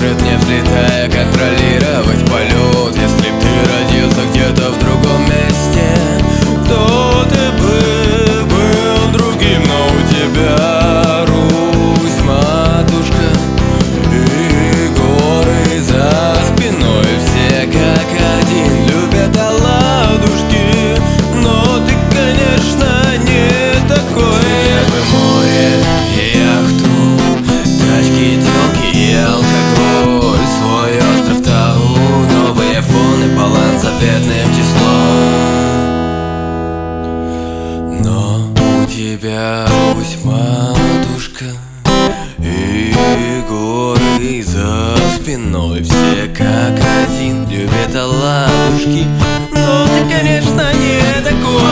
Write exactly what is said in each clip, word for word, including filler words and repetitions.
Может, не взлетая контролировать полет. Если б ты родился где-то в другом месте, то ты бы был другим. Но у тебя Русь, матушка, и горы за спиной. Все как один любят оладушки, но ты, конечно, не такой. Тебе бы море и яхту, тачки, тёлки и алкоголь, свой остров Тау, новый айфон и баланс заветным числом. Но у тебя Русь, матушка, и горы за спиной. Все как один любят оладушки, но ты, конечно, не такой.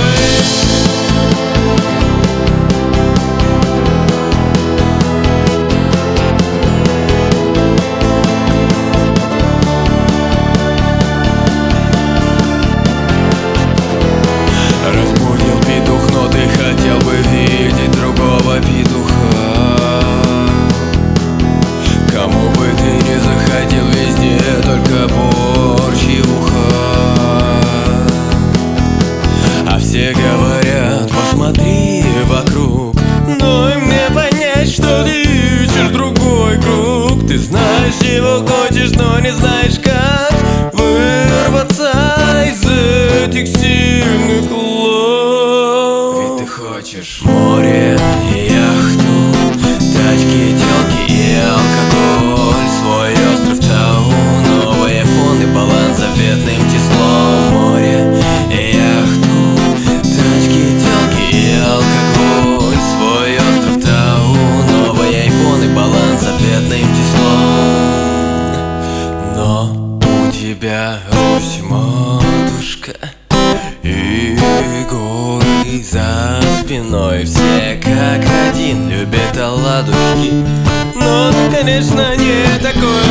Разбудил петух, но ты хотел бы видеть другого петуха. Кому бы ты ни заходил, везде только борщ и уха. А все говорят, посмотри вокруг, но им не понять, что ты ищешь другой круг. Ты знаешь, чего хочешь, но не знаешь, как вырваться из этих сильных лап. Ведь ты хочешь море и яхту, тачки, тёлки и алкоголь, свой остров Тау, новый айфон и баланс заветным числом. Море и яхту, тачки, тёлки и алкоголь, свой остров Тау, новый айфон и баланс заветным числом. Но у тебя Русь, матушка, и горы за спиной. Все как один любят оладушки, но ты, конечно, не такой.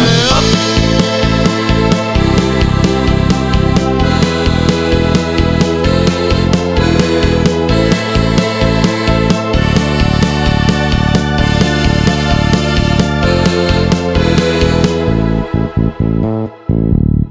Thank you.